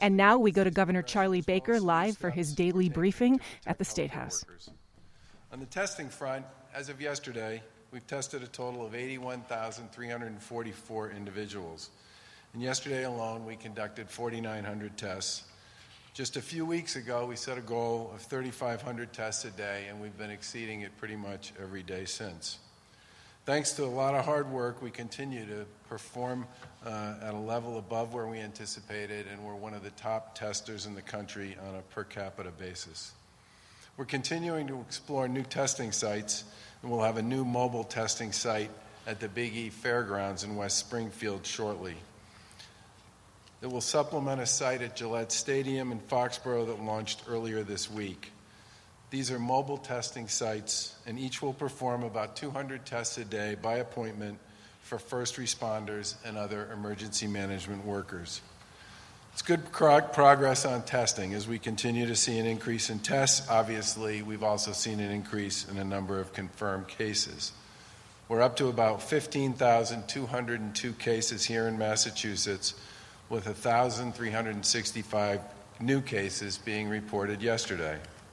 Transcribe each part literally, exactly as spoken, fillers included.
And now we go to Governor Charlie Baker live for his daily briefing at the State House. On the testing front, as of yesterday, we've tested a total of eighty-one thousand three hundred forty-four individuals. And yesterday alone, we conducted forty-nine hundred tests. Just a few weeks ago, we set a goal of thirty-five hundred tests a day, and we've been exceeding it pretty much every day since. Thanks to a lot of hard work, we continue to perform uh, at a level above where we anticipated, and we're one of the top testers in the country on a per capita basis. We're continuing to explore new testing sites, and we'll have a new mobile testing site at the Big E Fairgrounds in West Springfield shortly. It will supplement a site at Gillette Stadium in Foxborough that launched earlier this week. These are mobile testing sites, and each will perform about two hundred tests a day by appointment for first responders and other emergency management workers. It's good progress on testing as we continue to see an increase in tests. Obviously, we've also seen an increase in the number of confirmed cases. We're up to about fifteen thousand two hundred two cases here in Massachusetts, with one thousand three hundred sixty-five new cases being reported yesterday.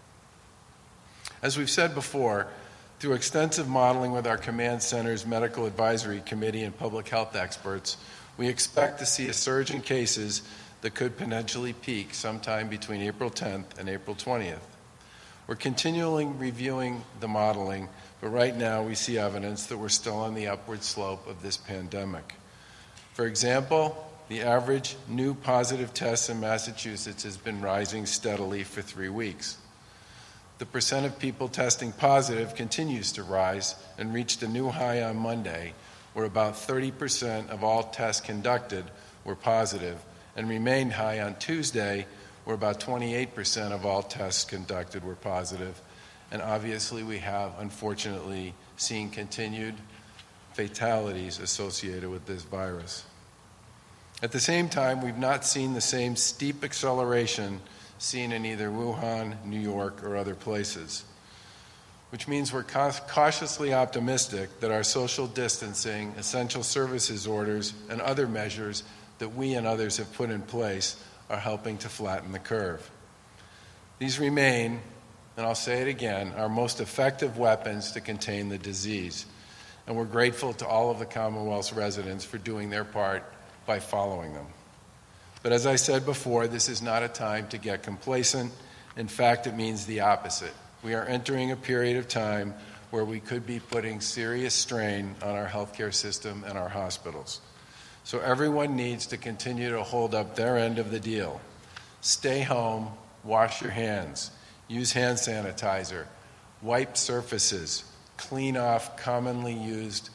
As we've said before, through extensive modeling with our command center's medical advisory committee and public health experts, we expect to see a surge in cases that could potentially peak sometime between April tenth and April twentieth. We're continually reviewing the modeling, but right now we see evidence that we're still on the upward slope of this pandemic. For example, the average new positive tests in Massachusetts has been rising steadily for three weeks. The percent of people testing positive continues to rise and reached a new high on Monday, where about thirty percent of all tests conducted were positive, and remained high on Tuesday, where about twenty-eight percent of all tests conducted were positive. And obviously we have, unfortunately, seen continued fatalities associated with this virus. At the same time, we've not seen the same steep acceleration seen in either Wuhan, New York, or other places, which means we're cautiously optimistic that our social distancing, essential services orders, and other measures that we and others have put in place are helping to flatten the curve. These remain, and I'll say it again, our most effective weapons to contain the disease, and we're grateful to all of the Commonwealth's residents for doing their part by following them. But as I said before, this is not a time to get complacent. In fact, it means the opposite. We are entering a period of time where we could be putting serious strain on our healthcare system and our hospitals. So everyone needs to continue to hold up their end of the deal. Stay home, wash your hands, use hand sanitizer, wipe surfaces, clean off commonly used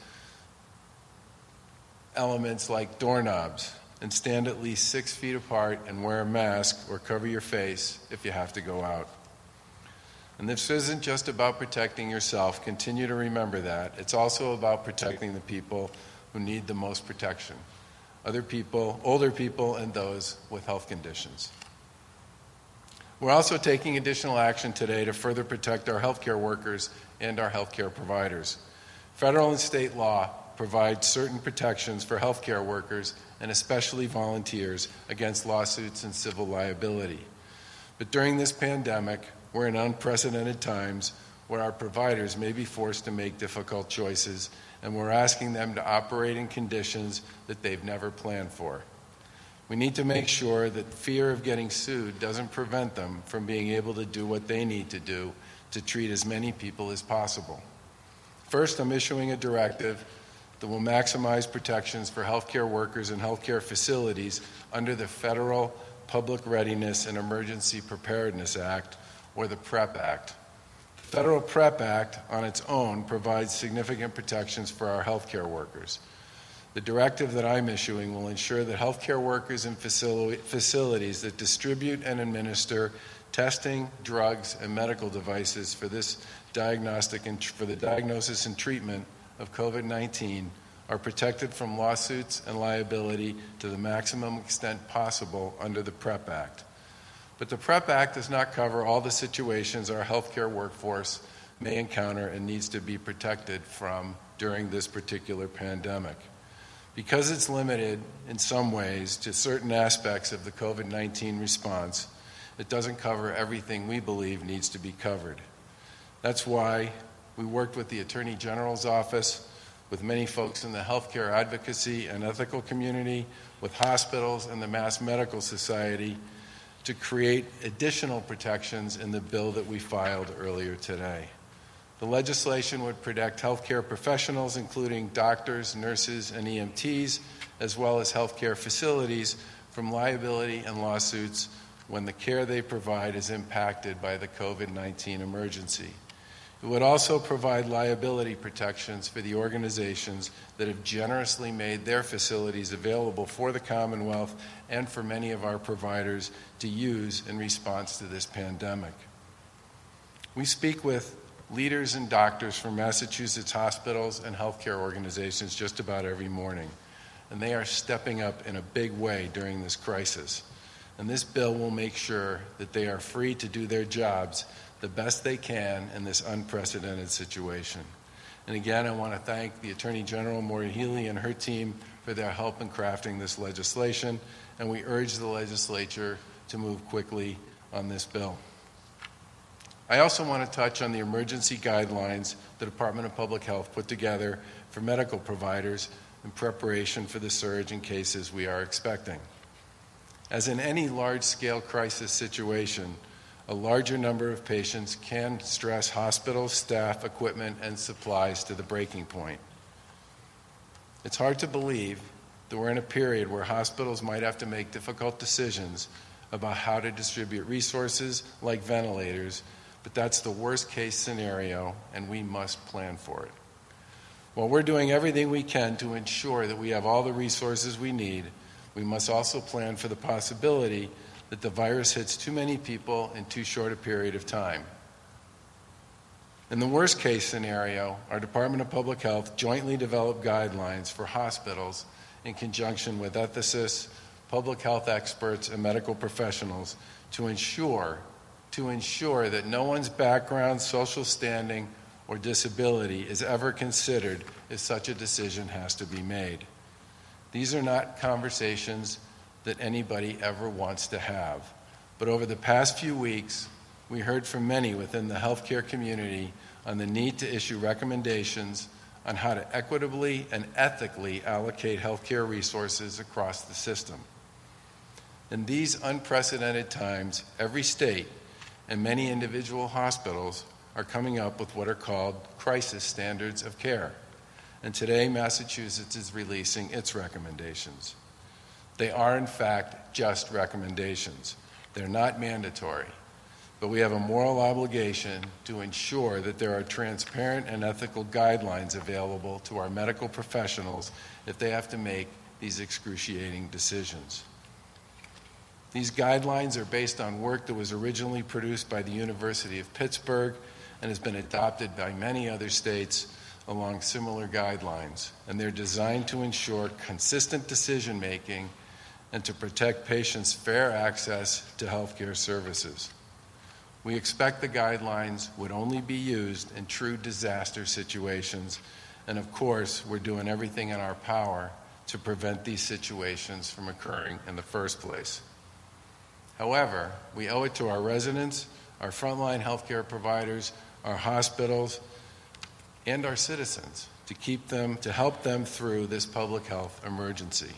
elements like doorknobs, and stand at least six feet apart and wear a mask or cover your face if you have to go out. And this isn't just about protecting yourself. Continue to remember that. It's also about protecting the people who need the most protection. Other people, older people, and those with health conditions. We're also taking additional action today to further protect our healthcare workers and our healthcare providers. Federal and state law provide certain protections for healthcare workers and especially volunteers against lawsuits and civil liability. But during this pandemic, we're in unprecedented times where our providers may be forced to make difficult choices, and we're asking them to operate in conditions that they've never planned for. We need to make sure that fear of getting sued doesn't prevent them from being able to do what they need to do to treat as many people as possible. First, I'm issuing a directive that will maximize protections for healthcare workers and healthcare facilities under the Federal Public Readiness and Emergency Preparedness Act, or the PrEP Act. The Federal PrEP Act, on its own, provides significant protections for our healthcare workers. The directive that I'm issuing will ensure that healthcare workers and facil- facilities that distribute and administer testing, drugs, and medical devices for this diagnostic and for the diagnosis and treatment of COVID nineteen are protected from lawsuits and liability to the maximum extent possible under the PrEP Act. But the PrEP Act does not cover all the situations our healthcare workforce may encounter and needs to be protected from during this particular pandemic. Because it's limited in some ways to certain aspects of the COVID nineteen response, it doesn't cover everything we believe needs to be covered. That's why we worked with the Attorney General's office, with many folks in the healthcare advocacy and ethical community, with hospitals and the Mass Medical Society, to create additional protections in the bill that we filed earlier today. The legislation would protect healthcare professionals, including doctors, nurses, and E M Ts, as well as healthcare facilities, from liability and lawsuits when the care they provide is impacted by the COVID nineteen emergency. It would also provide liability protections for the organizations that have generously made their facilities available for the Commonwealth and for many of our providers to use in response to this pandemic. We speak with leaders and doctors from Massachusetts hospitals and healthcare organizations just about every morning, and they are stepping up in a big way during this crisis. And this bill will make sure that they are free to do their jobs the best they can in this unprecedented situation. And again, I want to thank the Attorney General, Maureen Healey, and her team for their help in crafting this legislation, and we urge the legislature to move quickly on this bill. I also want to touch on the emergency guidelines the Department of Public Health put together for medical providers in preparation for the surge in cases we are expecting. As in any large-scale crisis situation, a larger number of patients can stress hospitals, staff, equipment, and supplies to the breaking point. It's hard to believe that we're in a period where hospitals might have to make difficult decisions about how to distribute resources like ventilators, but that's the worst-case scenario, and we must plan for it. While we're doing everything we can to ensure that we have all the resources we need, we must also plan for the possibility that the virus hits too many people in too short a period of time. In the worst-case scenario, our Department of Public Health jointly developed guidelines for hospitals in conjunction with ethicists, public health experts, and medical professionals to ensure to ensure that no one's background, social standing, or disability is ever considered if such a decision has to be made. These are not conversations that anybody ever wants to have. But over the past few weeks, we heard from many within the healthcare community on the need to issue recommendations on how to equitably and ethically allocate healthcare resources across the system. In these unprecedented times, every state and many individual hospitals are coming up with what are called crisis standards of care. And today, Massachusetts is releasing its recommendations. They are, in fact, just recommendations. They're not mandatory. But we have a moral obligation to ensure that there are transparent and ethical guidelines available to our medical professionals if they have to make these excruciating decisions. These guidelines are based on work that was originally produced by the University of Pittsburgh and has been adopted by many other states along similar guidelines. And they're designed to ensure consistent decision-making and to protect patients' fair access to healthcare services. We expect the guidelines would only be used in true disaster situations, and of course, we're doing everything in our power to prevent these situations from occurring in the first place. However, we owe it to our residents, our frontline healthcare providers, our hospitals, and our citizens to keep them, to help them through this public health emergency.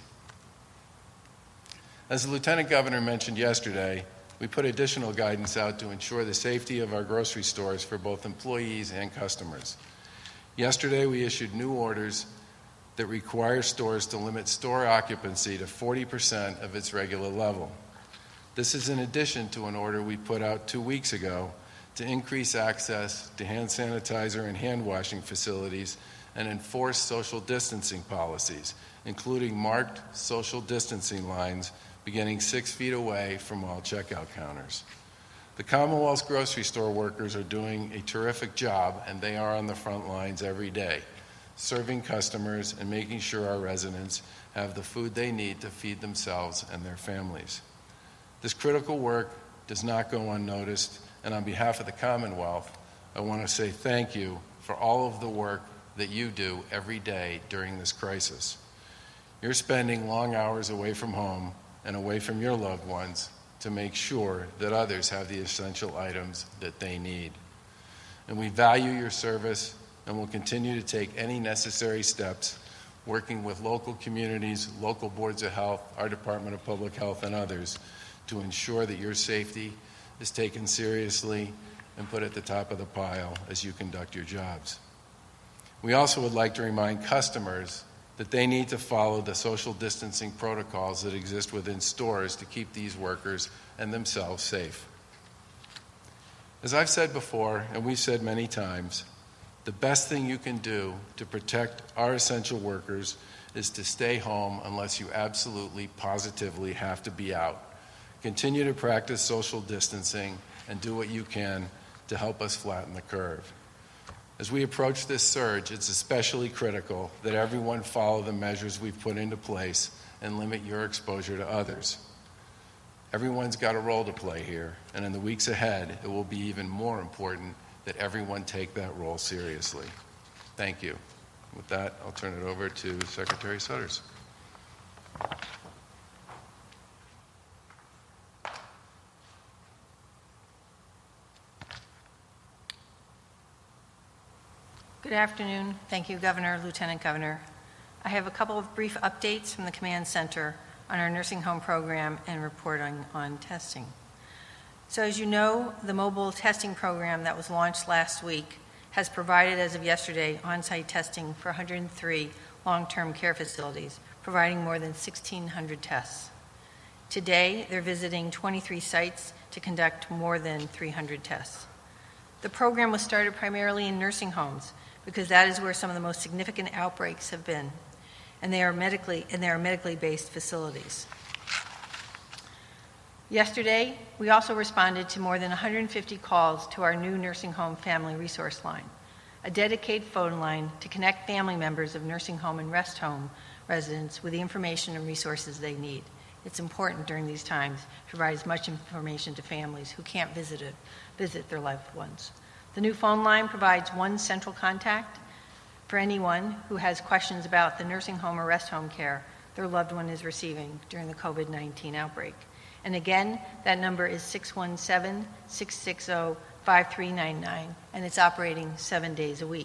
As the Lieutenant Governor mentioned yesterday, we put additional guidance out to ensure the safety of our grocery stores for both employees and customers. Yesterday, we issued new orders that require stores to limit store occupancy to forty percent of its regular level. This is in addition to an order we put out two weeks ago to increase access to hand sanitizer and hand washing facilities and enforce social distancing policies, including marked social distancing lines beginning six feet away from all checkout counters. The Commonwealth's grocery store workers are doing a terrific job, and they are on the front lines every day, serving customers and making sure our residents have the food they need to feed themselves and their families. This critical work does not go unnoticed, and on behalf of the Commonwealth, I want to say thank you for all of the work that you do every day during this crisis. You're spending long hours away from home and away from your loved ones to make sure that others have the essential items that they need. And we value your service and will continue to take any necessary steps, working with local communities, local boards of health, our Department of Public Health, and others, to ensure that your safety is taken seriously and put at the top of the pile as you conduct your jobs. We also would like to remind customers that they need to follow the social distancing protocols that exist within stores to keep these workers and themselves safe. As I've said before, and we've said many times, the best thing you can do to protect our essential workers is to stay home unless you absolutely, positively have to be out. Continue to practice social distancing and do what you can to help us flatten the curve. As we approach this surge, it's especially critical that everyone follow the measures we've put into place and limit your exposure to others. Everyone's got a role to play here, and in the weeks ahead, it will be even more important that everyone take that role seriously. Thank you. With that, I'll turn it over to Secretary Sudders. Good afternoon. Thank you, Governor, Lieutenant Governor. I have a couple of brief updates from the Command Center on our nursing home program and reporting on testing. So as you know, the mobile testing program that was launched last week has provided, as of yesterday, on-site testing for one hundred three long-term care facilities, providing more than sixteen hundred tests. Today, they're visiting twenty-three sites to conduct more than three hundred tests. The program was started primarily in nursing homes because that is where some of the most significant outbreaks have been, and they are medically and they are medically based facilities. Yesterday, we also responded to more than one hundred fifty calls to our new nursing home family resource line, a dedicated phone line to connect family members of nursing home and rest home residents with the information and resources they need. It's important during these times to provide as much information to families who can't visit it, visit their loved ones. The new phone line provides one central contact for anyone who has questions about the nursing home or rest home care their loved one is receiving during the COVID nineteen outbreak. And again, that number is six one seven, six six zero, five three nine nine, and it's operating seven days a week.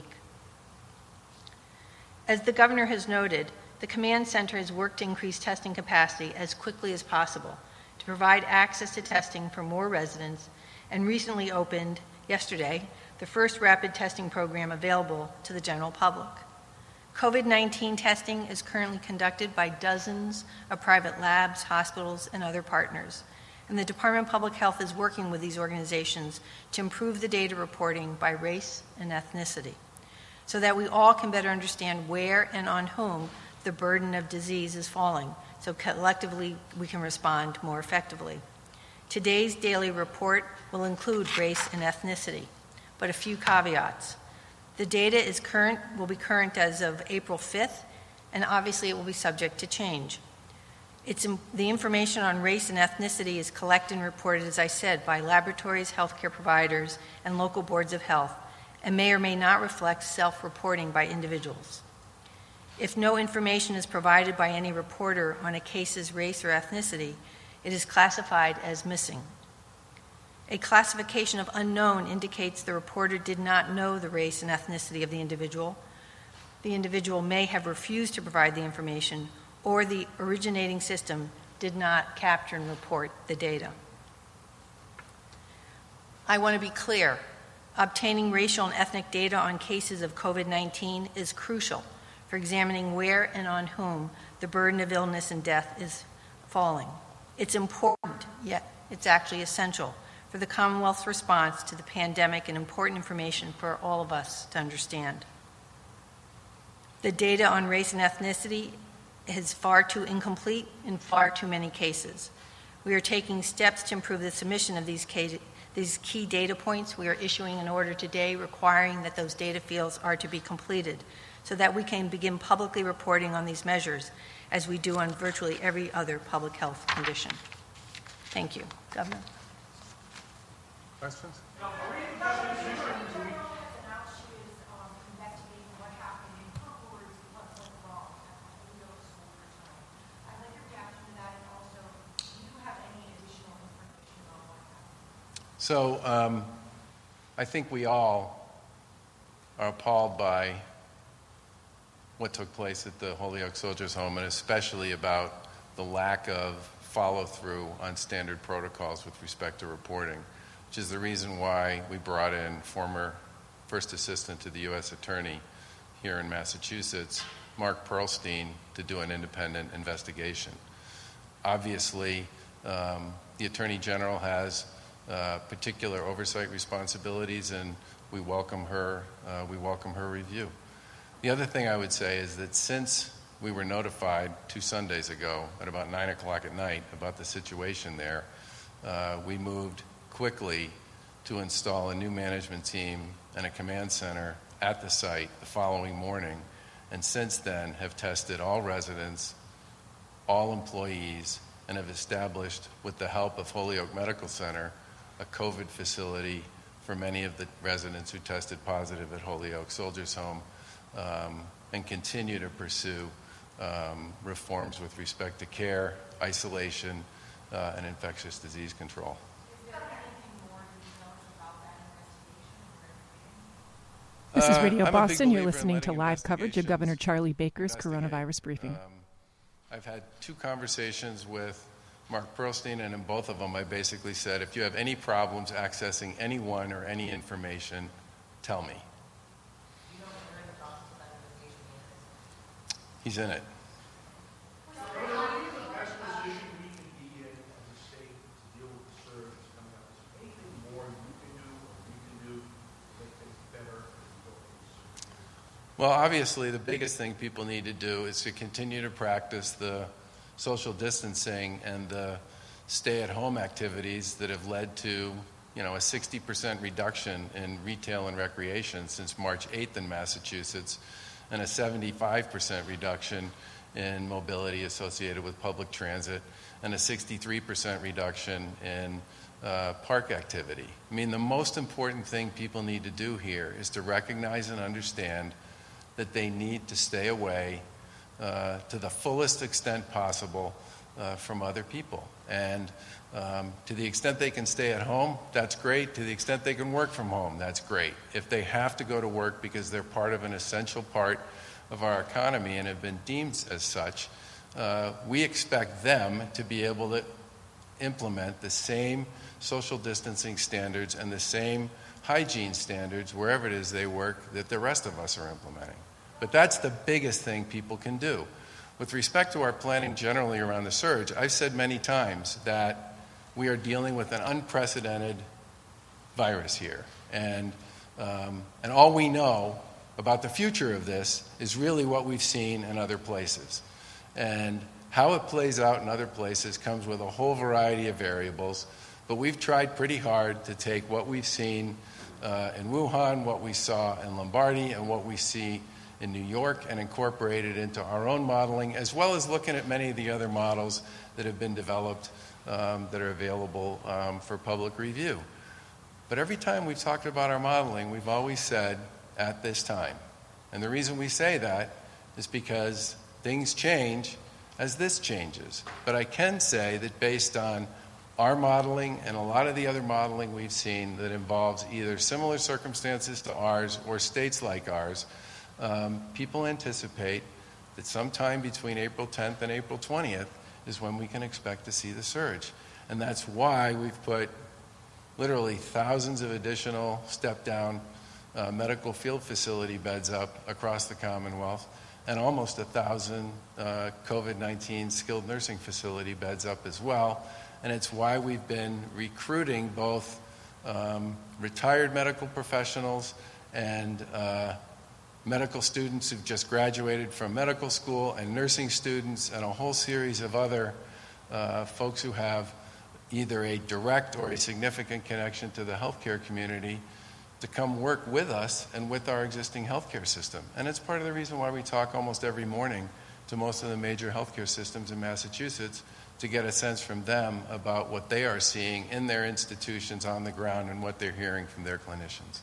As the Governor has noted, the Command Center has worked to increase testing capacity as quickly as possible to provide access to testing for more residents, and recently opened, yesterday, the first rapid testing program available to the general public. COVID nineteen testing is currently conducted by dozens of private labs, hospitals, and other partners. And the Department of Public Health is working with these organizations to improve the data reporting by race and ethnicity so that we all can better understand where and on whom the burden of disease is falling, so collectively we can respond more effectively. Today's daily report will include race and ethnicity, but a few caveats. The data is current, will be current as of April fifth, and obviously it will be subject to change. It's in, the information on race and ethnicity is collected and reported, as I said, by laboratories, healthcare providers, and local boards of health, and may or may not reflect self-reporting by individuals. If no information is provided by any reporter on a case's race or ethnicity, it is classified as missing. A classification of unknown indicates the reporter did not know the race and ethnicity of the individual. The individual may have refused to provide the information, or the originating system did not capture and report the data. I want to be clear. Obtaining racial and ethnic data on cases of COVID nineteen is crucial for examining where and on whom the burden of illness and death is falling. It's important, yet it's actually essential for the Commonwealth's response to the pandemic and important information for all of us to understand. The data on race and ethnicity is far too incomplete in far too many cases. We are taking steps to improve the submission of these key, these key data points. We are issuing an order today requiring that those data fields are to be completed so that we can begin publicly reporting on these measures as we do on virtually every other public health condition. Thank you. Governor. Questions? So um, I think we all are appalled by what took place at the Holyoke Soldiers Home, and especially about the lack of follow-through on standard protocols with respect to reporting, which is the reason why we brought in former First Assistant to the U S Attorney here in Massachusetts, Mark Pearlstein, to do an independent investigation. Obviously, um, the Attorney General has uh, particular oversight responsibilities, and we welcome her, uh, we welcome her review. The other thing I would say is that since we were notified two Sundays ago at about nine o'clock at night about the situation there, uh, we moved quickly to install a new management team and a command center at the site the following morning, and since then have tested all residents, all employees, and have established, with the help of Holyoke Medical Center, a COVID facility for many of the residents who tested positive at Holyoke Soldiers Home, um, and continue to pursue um, reforms with respect to care, isolation, uh, and infectious disease control. Is there anything more details about that investigation? This is Uh, Radio I'm a big Boston. You're believer in listening to letting live coverage of Governor Charlie Baker's investigate. coronavirus briefing. Um, I've had two conversations with Mark Pearlstein, and in both of them I basically said, if you have any problems accessing anyone or any information, tell me. You know that you're in the process of that investigation. He's in it. Well, obviously, the biggest thing people need to do is to continue to practice the social distancing and the stay-at-home activities that have led to, you know, a sixty percent reduction in retail and recreation since March eighth in Massachusetts, and a seventy-five percent reduction in mobility associated with public transit, and a sixty-three percent reduction in uh, park activity. I mean, the most important thing people need to do here is to recognize and understand that they need to stay away uh, to the fullest extent possible uh, from other people. And um, to the extent they can stay at home, that's great. To the extent they can work from home, that's great. If they have to go to work because they're part of an essential part of our economy and have been deemed as such, uh, we expect them to be able to implement the same social distancing standards and the same hygiene standards wherever it is they work that the rest of us are implementing. But that's the biggest thing people can do. With respect to our planning generally around the surge, I've said many times that we are dealing with an unprecedented virus here. And, um, and all we know about the future of this is really what we've seen in other places. And how it plays out in other places comes with a whole variety of variables. But we've tried pretty hard to take what we've seen uh, in Wuhan, what we saw in Lombardy, and what we see in New York, and incorporate it into our own modeling, as well as looking at many of the other models that have been developed um, that are available um, for public review. But every time we've talked about our modeling, we've always said, at this time. And the reason we say that is because things change as this changes. But I can say that based on our modeling and a lot of the other modeling we've seen that involves either similar circumstances to ours or states like ours, Um, people anticipate that sometime between April tenth and April twentieth is when we can expect to see the surge. And that's why we've put literally thousands of additional step-down uh, medical field facility beds up across the Commonwealth, and almost a thousand uh, COVID nineteen skilled nursing facility beds up as well. And it's why we've been recruiting both um, retired medical professionals and uh, medical students who've just graduated from medical school, and nursing students, and a whole series of other uh, folks who have either a direct or a significant connection to the healthcare community to come work with us and with our existing healthcare system. And it's part of the reason why we talk almost every morning to most of the major healthcare systems in Massachusetts to get a sense from them about what they are seeing in their institutions on the ground and what they're hearing from their clinicians.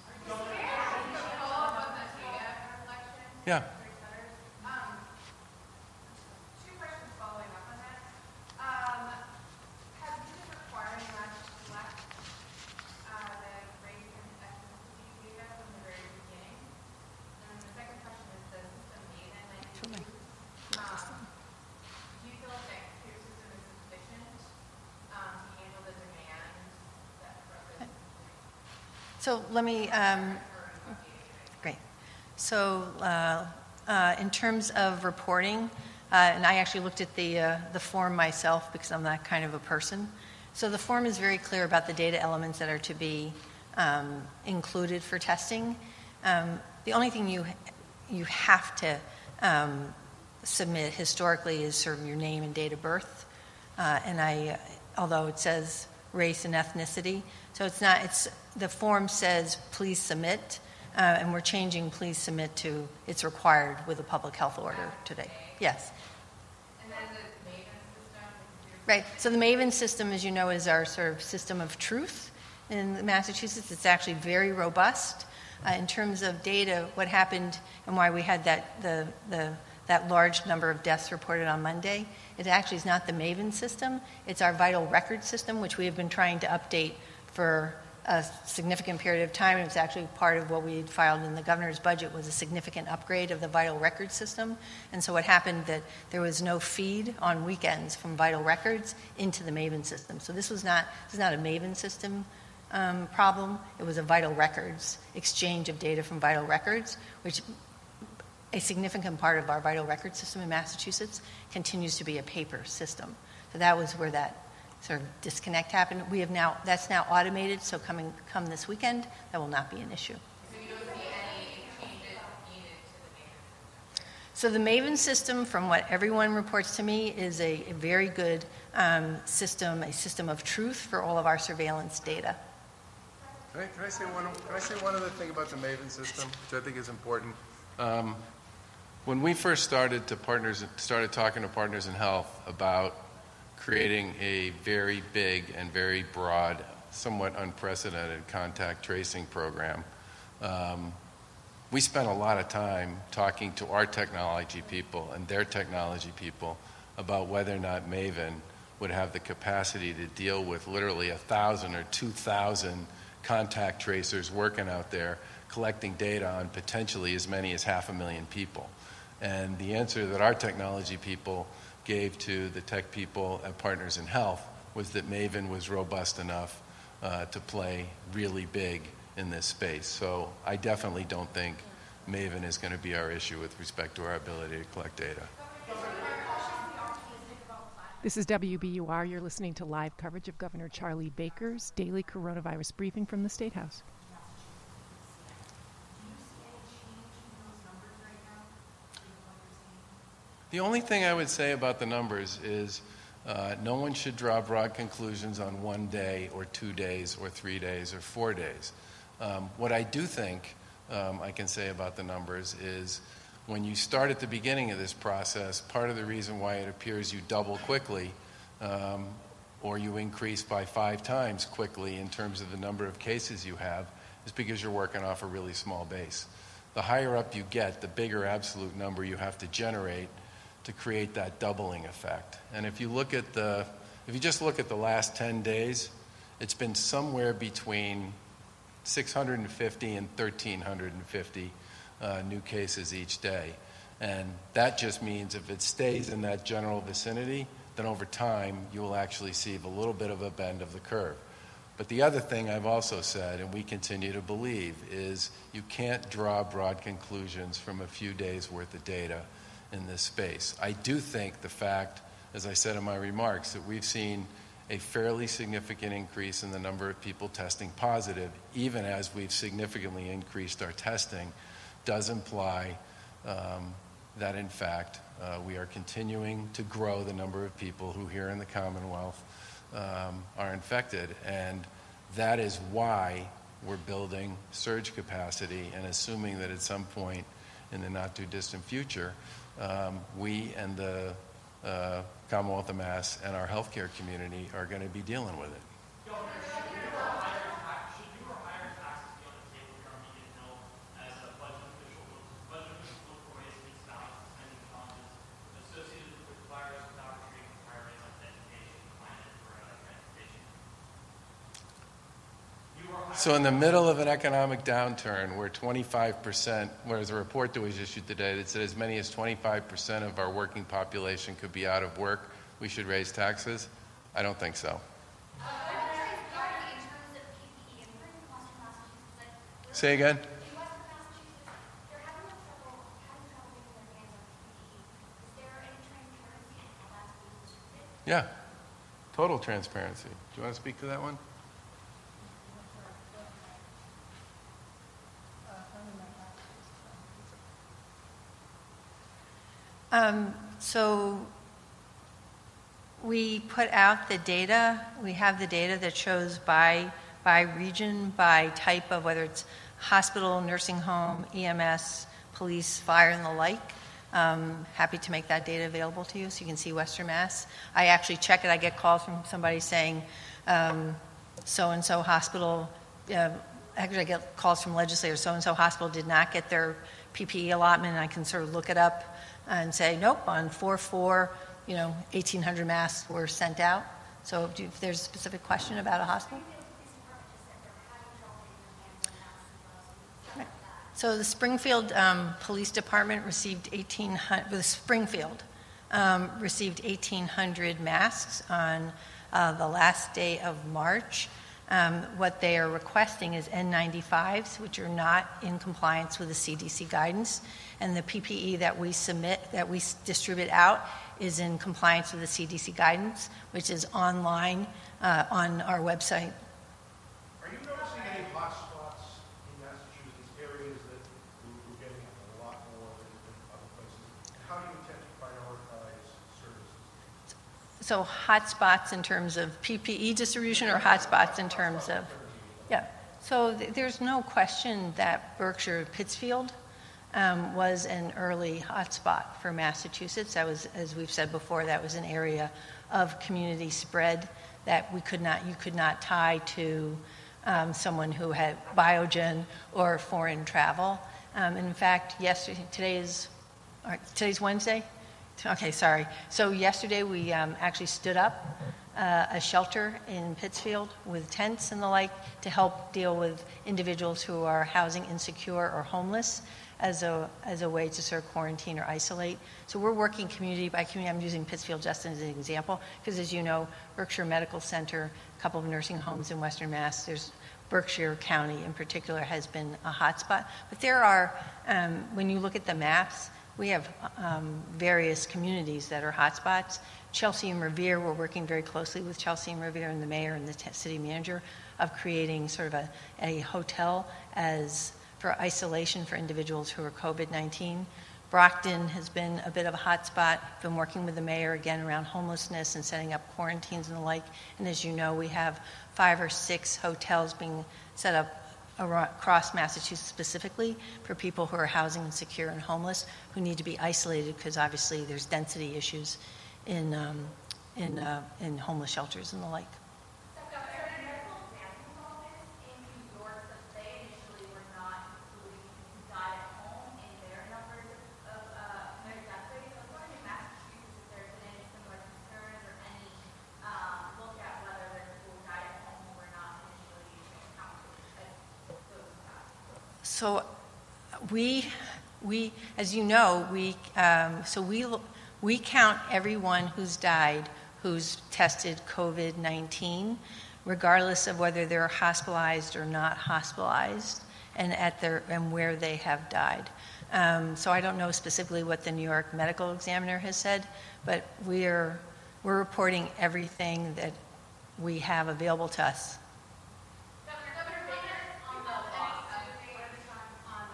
Yeah. Um, two questions following up on that. Um, have you been requiring less, less uh, So let me, um, great. So uh, uh, in terms of reporting, uh, and I actually looked at the, uh, the form myself because I'm that kind of a person. So the form is very clear about the data elements that are to be um, included for testing. Um, the only thing you, you have to um, submit historically is sort of your name and date of birth. Uh, and I, although it says race and ethnicity, so it's not, it's, the form says please submit, uh, and we're changing please submit to it's required with a public health order today. Yes. And then the MAVEN system? Right. So the MAVEN system, as you know, is our sort of system of truth in Massachusetts. It's actually very robust. Uh, in terms of data, what happened and why we had that the the that large number of deaths reported on Monday, it actually is not the MAVEN system. It's our vital record system, which we have been trying to update for a significant period of time. And it's actually part of what we had filed in the governor's budget was a significant upgrade of the vital record system. And so what happened that there was no feed on weekends from vital records into the MAVEN system. So this was not this is not a MAVEN system um, problem. It was a vital records exchange of data from vital records, which a significant part of our vital record system in Massachusetts continues to be a paper system. So that was where that sort of disconnect happened. We have now, that's now automated, so coming come this weekend, that will not be an issue. So you don't see any changes needed to the MAVEN system? So the MAVEN system, from what everyone reports to me, is a, a very good um, system, a system of truth for all of our surveillance data. Can I, can I say one? Can I say one other thing about the MAVEN system, which I think is important? Um, when we first started to partners, started talking to Partners in Health about creating a very big and very broad, somewhat unprecedented contact tracing program, um, we spent a lot of time talking to our technology people and their technology people about whether or not MAVEN would have the capacity to deal with literally a thousand or two thousand contact tracers working out there collecting data on potentially as many as half a million people. And the answer that our technology people gave to the tech people at Partners in Health was that MAVEN was robust enough uh, to play really big in this space. So I definitely don't think MAVEN is going to be our issue with respect to our ability to collect data. This is W B U R. You're listening to live coverage of Governor Charlie Baker's daily coronavirus briefing from the State House. The only thing I would say about the numbers is uh, no one should draw broad conclusions on one day or two days or three days or four days. Um, what I do think um, I can say about the numbers is when you start at the beginning of this process, part of the reason why it appears you double quickly um, or you increase by five times quickly in terms of the number of cases you have is because you're working off a really small base. The higher up you get, the bigger absolute number you have to generate to create that doubling effect. And if you look at the, if you just look at the last ten days, it's been somewhere between six hundred fifty and one thousand three hundred fifty uh, new cases each day. And that just means if it stays in that general vicinity, then over time you will actually see a little bit of a bend of the curve. But the other thing I've also said, and we continue to believe, is you can't draw broad conclusions from a few days worth of data in this space. I do think the fact, as I said in my remarks, that we've seen a fairly significant increase in the number of people testing positive, even as we've significantly increased our testing, does imply um, that, in fact, uh, we are continuing to grow the number of people who here in the Commonwealth um, are infected. And that is why we're building surge capacity and assuming that at some point in the not-too-distant future, Um, we and the uh, Commonwealth of Mass and our healthcare community are going to be dealing with it. So in the middle of an economic downturn where twenty-five percent, where there's a report that was issued today that said as many as twenty-five percent of our working population could be out of work, we should raise taxes? I don't think so. Uh, in terms of P P E, everybody wants to Massachusetts Say again? In Western Massachusetts, they're having trouble, having trouble getting their hands on P P E. Is there any transparency in how that's being distributed? Yeah, total transparency. Do you want to speak to that one? Um, so we put out the data. We have the data that shows by by region, by type of whether it's hospital, nursing home, E M S, police, fire, and the like. Um, happy to make that data available to you so you can see Western Mass. I actually check it. I get calls from somebody saying um, so-and-so hospital, uh, actually I get calls from legislators, so-and-so hospital did not get their P P E allotment, and I can sort of look it up and say, nope, on four four, you know, eighteen hundred masks were sent out. So if there's a specific question about a hospital. So the Springfield um, Police Department received eighteen hundred, the Springfield um, received eighteen hundred masks on uh, the last day of March. Um, what they are requesting is N ninety-fives, which are not in compliance with the C D C guidance, and the P P E that we submit, that we s- distribute out, is in compliance with the C D C guidance, which is online uh, on our website. Are you noticing any hot spots in Massachusetts, areas that we're getting a lot more than than other places? How do you intend to prioritize services? So hot spots in terms of P P E distribution or hot spots in terms of, yeah. So th- there's no question that Berkshire Pittsfield um, was an early hot spot for Massachusetts. That was, as we've said before, that was an area of community spread that we could not, you could not tie to um, someone who had Biogen or foreign travel. Um, in fact, yesterday, today is, all right, today's Wednesday? Okay, sorry. So yesterday we um, actually stood up uh, a shelter in Pittsfield with tents and the like to help deal with individuals who are housing insecure or homeless as a as a way to sort of quarantine or isolate. So we're working community by community. I'm using Pittsfield just as an example because, as you know, Berkshire Medical Center, a couple of nursing homes in Western Mass, there's Berkshire County in particular has been a hot spot. But there are, um, when you look at the maps, we have um, various communities that are hotspots. Chelsea and Revere, we're working very closely with Chelsea and Revere and the mayor and the t- city manager of creating sort of a, a hotel as for isolation for individuals who are COVID nineteen. Brockton has been a bit of a hotspot, been working with the mayor again around homelessness and setting up quarantines and the like. And as you know, we have five or six hotels being set up across Massachusetts specifically for people who are housing insecure and homeless who need to be isolated because obviously there's density issues in um, in uh, in homeless shelters and the like. So, Governor, the medical examining office in New York said they initially were not including who died at home in their numbers of uh, their death rates. I was wondering in Massachusetts if there's been any similar concerns or any um, look at whether the people who died at home were not initially counted as those who died. So we we as you know we um, so we we count everyone who's died who's tested COVID nineteen, regardless of whether they're hospitalized or not hospitalized, and at their and where they have died. Um, so I don't know specifically what the New York Medical Examiner has said, but we're we're reporting everything that we have available to us. Governor, Governor Baker, on the lawsuit, on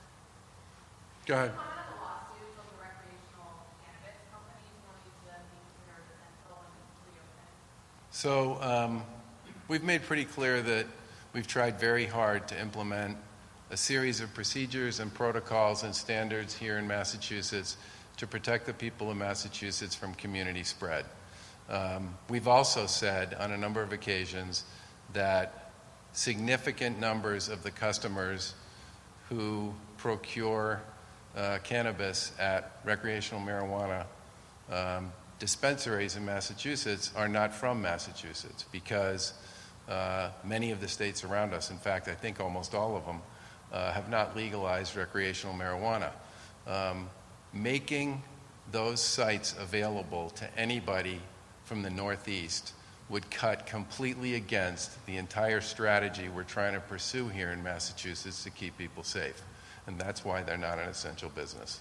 the Go ahead. One of the lawsuits of the recreational cannabis companies wanting to be considered essential and reopen. So um, we've made pretty clear that we've tried very hard to implement a series of procedures and protocols and standards here in Massachusetts to protect the people of Massachusetts from community spread. Um, we've also said on a number of occasions that significant numbers of the customers who procure uh, cannabis at recreational marijuana um, dispensaries in Massachusetts are not from Massachusetts because uh, many of the states around us, in fact, I think almost all of them, uh, have not legalized recreational marijuana. Um, making those sites available to anybody from the Northeast would cut completely against the entire strategy we're trying to pursue here in Massachusetts to keep people safe. And that's why they're not an essential business.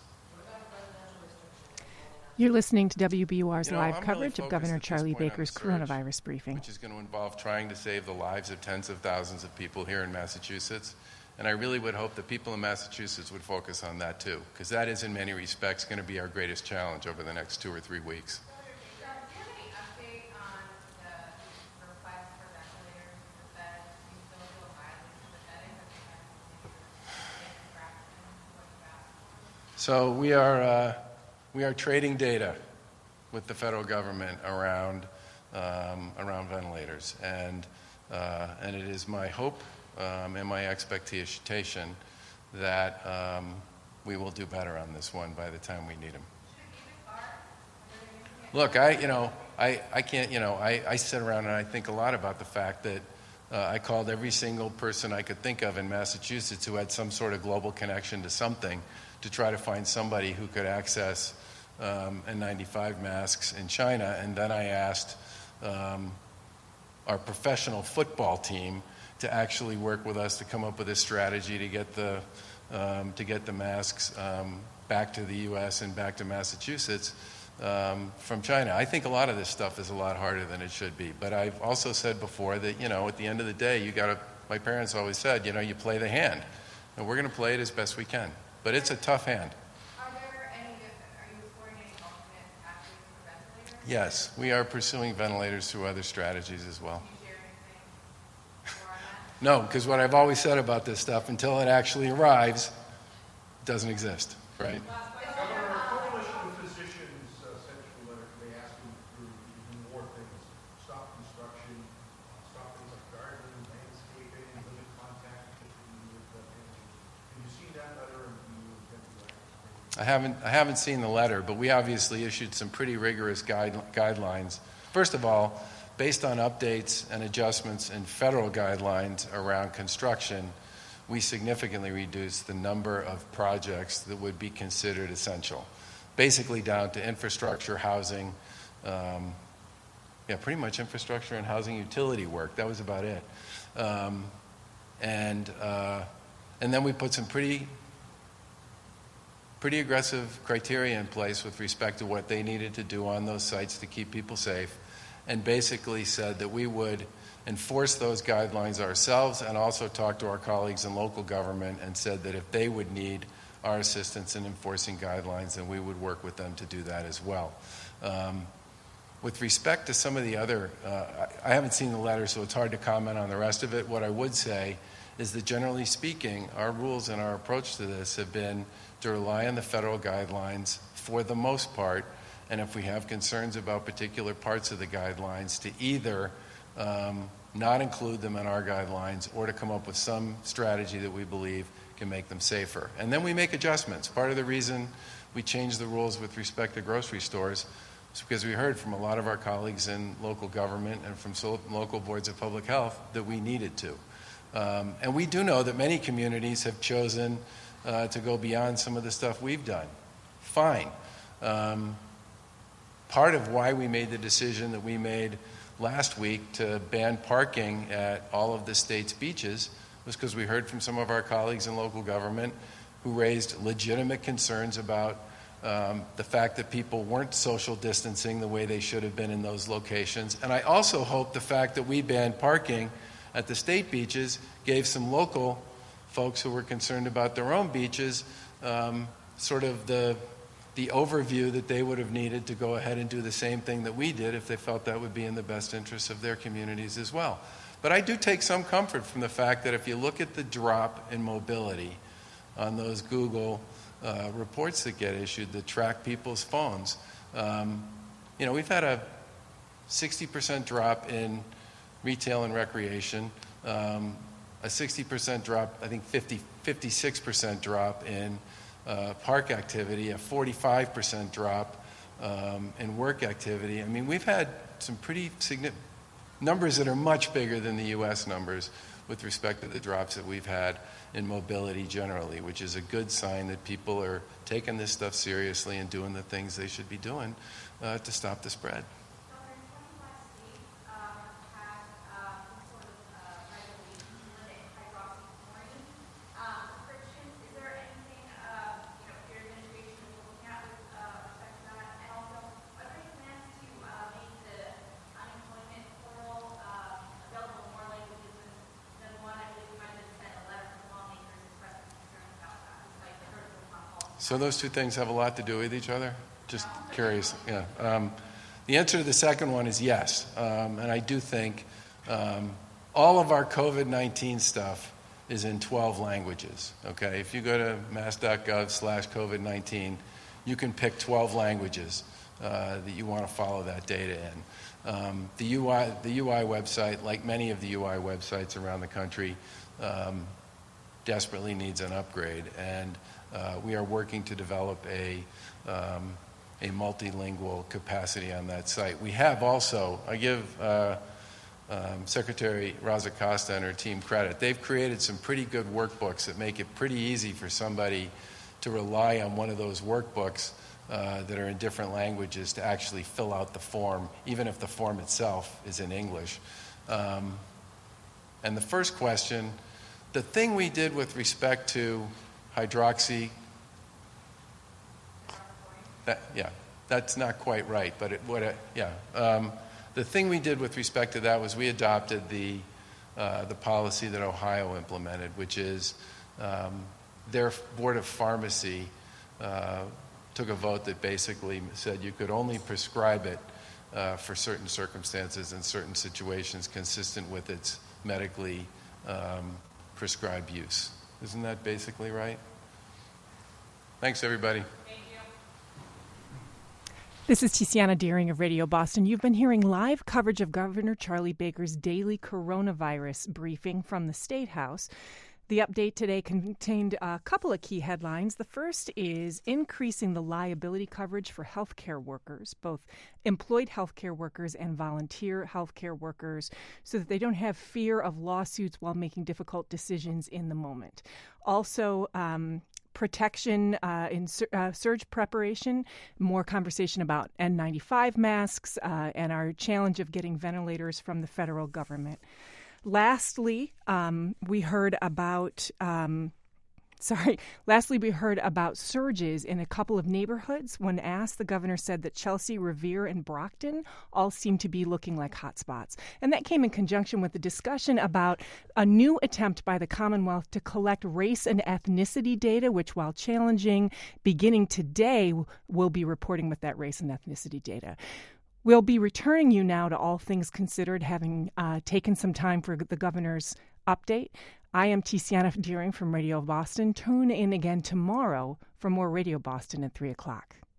You're listening to W B U R's You know, live I'm really coverage of focused Governor at this Charlie point on Baker's the surge, coronavirus briefing. which is going to involve trying to save the lives of tens of thousands of people here in Massachusetts. And I really would hope that people in Massachusetts would focus on that too, because that is in many respects going to be our greatest challenge over the next two or three weeks. Do you have any update on the request for ventilators that you still feel highly sympathetic that So we are uh, we are trading data with the federal government around um, around ventilators, and uh, and it is my hope um, and my expectation that um, we will do better on this one by the time we need them. Look, I you know I, I can't you know I, I sit around and I think a lot about the fact that uh, I called every single person I could think of in Massachusetts who had some sort of global connection to something to try to find somebody who could access um, N ninety-five masks in China. And then I asked um, our professional football team to actually work with us to come up with a strategy to get the, um, to get the masks um, back to the U S and back to Massachusetts um, from China. I think a lot of this stuff is a lot harder than it should be. But I've also said before that, you know, at the end of the day, you got to, my parents always said, you know, you play the hand. And we're going to play it as best we can. But it's a tough hand. Are there any, are you exploring any alternate pathways for ventilators? Yes, we are pursuing ventilators through other strategies as well. Can you share anything more on that? No, because what I've always said about this stuff, until it actually arrives, it doesn't exist, right? Governor, a coalition of physicians uh, sent you a letter today asking for even more things. Stop construction, uh, stop things like gardening, landscaping, limit contact with uh, patients. Have you seen that letter, and do you intend to act? I haven't, I haven't seen the letter, but we obviously issued some pretty rigorous guide, guidelines. First of all, based on updates and adjustments in federal guidelines around construction, we significantly reduced the number of projects that would be considered essential. Basically down to infrastructure, housing, um, yeah, pretty much infrastructure and housing utility work. That was about it. Um, and, uh, and then we put some pretty pretty aggressive criteria in place with respect to what they needed to do on those sites to keep people safe, and basically said that we would enforce those guidelines ourselves and also talk to our colleagues in local government and said that if they would need our assistance in enforcing guidelines, then we would work with them to do that as well. Um, with respect to some of the other, uh, I, I haven't seen the letter, so it's hard to comment on the rest of it. What I would say is that generally speaking, our rules and our approach to this have been to rely on the federal guidelines for the most part, and if we have concerns about particular parts of the guidelines, to either um, not include them in our guidelines or to come up with some strategy that we believe can make them safer. And then we make adjustments. Part of the reason we changed the rules with respect to grocery stores is because we heard from a lot of our colleagues in local government and from so local boards of public health that we needed to. Um, and we do know that many communities have chosen uh, to go beyond some of the stuff we've done. Fine. Um, part of why we made the decision that we made last week to ban parking at all of the state's beaches was because we heard from some of our colleagues in local government who raised legitimate concerns about um, the fact that people weren't social distancing the way they should have been in those locations. And I also hope the fact that we banned parking at the state beaches gave some local folks who were concerned about their own beaches um, sort of the the overview that they would have needed to go ahead and do the same thing that we did if they felt that would be in the best interest of their communities as well. But I do take some comfort from the fact that if you look at the drop in mobility on those Google uh, reports that get issued that track people's phones, um, you know, we've had a sixty percent drop in retail and recreation, um, a sixty percent drop, I think fifty, fifty-six percent drop in uh, park activity, a forty-five percent drop um, in work activity. I mean, we've had some pretty significant numbers that are much bigger than the U S numbers with respect to the drops that we've had in mobility generally, which is a good sign that people are taking this stuff seriously and doing the things they should be doing uh, to stop the spread. So in twenty-five states, um, So those two things have a lot to do with each other? Just curious, yeah. Um, the answer to the second one is yes. Um, and I do think um, all of our COVID nineteen stuff is in twelve languages, okay? If you go to mass.gov slash COVID nineteen, you can pick twelve languages uh, that you want to follow that data in. Um, the U I, the U I website, like many of the U I websites around the country, um, desperately needs an upgrade, and uh, we are working to develop a um, a multilingual capacity on that site. We have also, I give uh, um, Secretary Raza Costa and her team credit. They've created some pretty good workbooks that make it pretty easy for somebody to rely on one of those workbooks uh, that are in different languages to actually fill out the form, even if the form itself is in English. Um, and the first question, the thing we did with respect to hydroxy, that, yeah, that's not quite right, but it would, yeah. Um, the thing we did with respect to that was we adopted the uh, the policy that Ohio implemented, which is um, their Board of Pharmacy uh, took a vote that basically said you could only prescribe it uh, for certain circumstances and certain situations consistent with its medically um, prescribed use. Isn't that basically right? Thanks, everybody. This is Tiziana Deering of Radio Boston. You've been hearing live coverage of Governor Charlie Baker's daily coronavirus briefing from the State House. The update today contained a couple of key headlines. The first is increasing the liability coverage for healthcare workers, both employed healthcare workers and volunteer healthcare workers, so that they don't have fear of lawsuits while making difficult decisions in the moment. Also, um, protection uh, in sur- uh, surge preparation, more conversation about N ninety-five masks, uh, and our challenge of getting ventilators from the federal government. Lastly, um, we heard about, um, sorry, lastly, we heard about surges in a couple of neighborhoods. When asked, the governor said that Chelsea, Revere, and Brockton all seem to be looking like hotspots. And that came in conjunction with the discussion about a new attempt by the Commonwealth to collect race and ethnicity data, which, while challenging, beginning today, will be reporting with that race and ethnicity data. We'll be returning you now to All Things Considered, having uh, taken some time for the governor's update. I am Tiziana Deering from Radio Boston. Tune in again tomorrow for more Radio Boston at three o'clock.